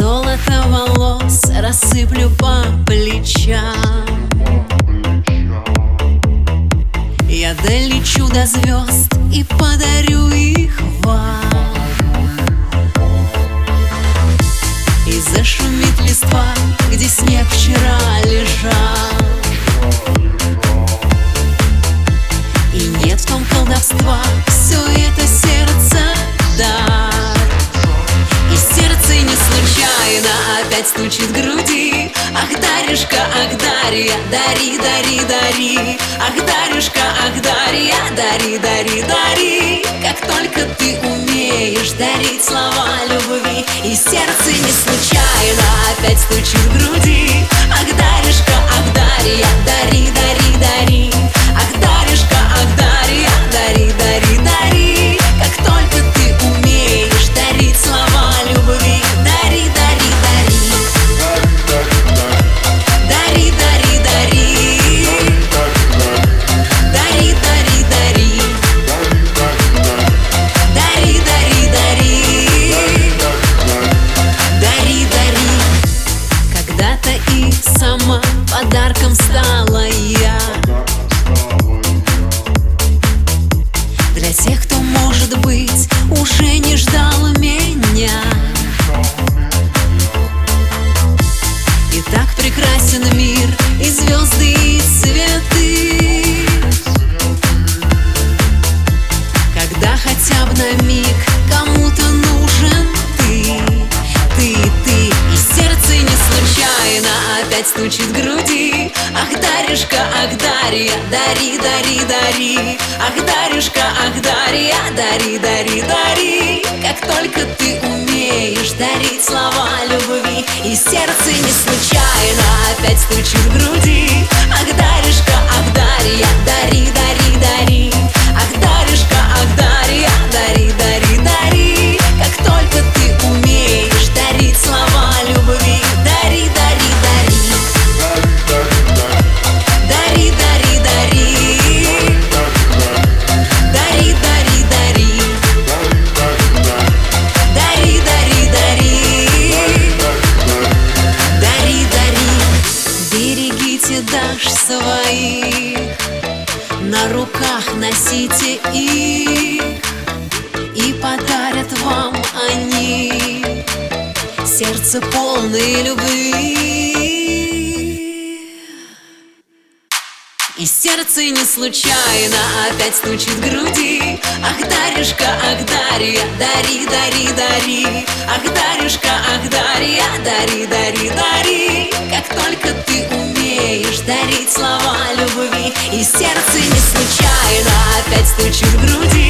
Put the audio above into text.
Золото волос рассыплю по плечам. Я долечу до звезд и подарю их вам. И зашумит листва, где снег вчера лежал. И нет в том колдовства, все это сердце дар. И сердце не случайно опять стучит в груди. Ах, Дарюшка, ах, Дарья, дари, дари, дари. Ах, Дарюшка, ах, Дарья, дари, дари, дари. Как только ты умеешь дарить слова любви. И сердце не случайно опять стучит в груди. Ах, Дарюшка, ах, Дарья, дари, дари, дари. Ах, Дарюшка, ах, Дарья, дари, дари, дари. Как только ты умеешь дарить слова любви. Дари, дари, дари. Дари, дари, дари. Дари, дари, дари. Дари, дари, дари. Дари, дари. Когда-то и сама подарком стала я для тех, кто, может быть, уже не ждал меня. И так прекрасен мир, и звезды, и цветы, когда хотя бы на миг кому-то нужен ты. И сердце не случайно опять стучит в груди. Ах, Дарюшка, ах, Дарья, дари, дари, дари. Ах, Дарюшка, ах, Дарья, дари, дари, дари. Как только ты умеешь дарить слова любви. И сердце не случайно опять стучит в груди. Ах, Дарюшка, ах, Дарья, дари, дари, дари. Ах, Дарюшка, ах, Дарья, дари, дари, дари. Как только ты умеешь дарить слова любви. Дари, дари, дари. Дари, дари, дари. Дари, дари, дари. Дари, дари, дари. Дари, дари. Берегите даш своих, на руках носите их, и подарят вам они сердце полной любви. И сердце не случайно опять стучит в груди. Ах, Дарюшка, ах, Дарья, дари, дари, дари. Ах, Дарюшка, ах, Дарья, дари, дари, дари. Как только ты умеешь дарить слова любви. И сердце не случайно опять стучит в груди.